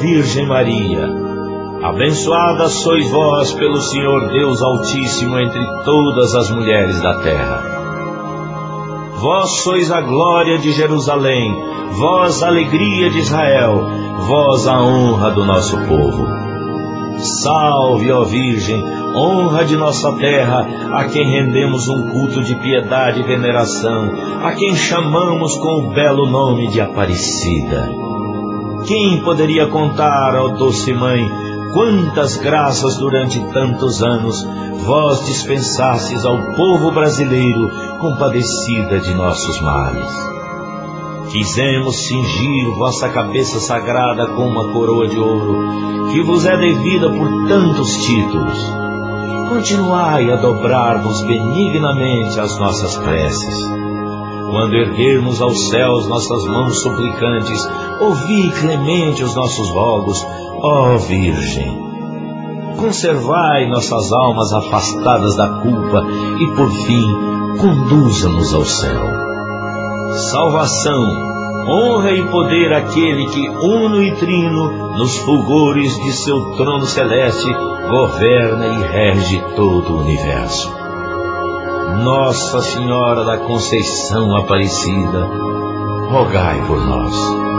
Virgem Maria, abençoada sois vós pelo Senhor Deus Altíssimo entre todas as mulheres da terra. Vós sois a glória de Jerusalém, vós a alegria de Israel, vós a honra do nosso povo. Salve, ó Virgem, honra de nossa terra, a quem rendemos um culto de piedade e veneração, a quem chamamos com o belo nome de Aparecida. Quem poderia contar, ó doce mãe, quantas graças durante tantos anos vós dispensastes ao povo brasileiro, compadecida de nossos males? Quisemos cingir vossa cabeça sagrada com uma coroa de ouro, que vos é devida por tantos títulos. Continuai a dobrar-vos benignamente as nossas preces. Quando erguermos aos céus nossas mãos suplicantes, ouvi clemente os nossos rogos, ó Virgem. Conservai nossas almas afastadas da culpa e, por fim, conduza-nos ao céu. Salvação, honra e poder àquele que, uno e trino, nos fulgores de seu trono celeste, governa e rege todo o universo. Nossa Senhora da Conceição Aparecida, rogai por nós.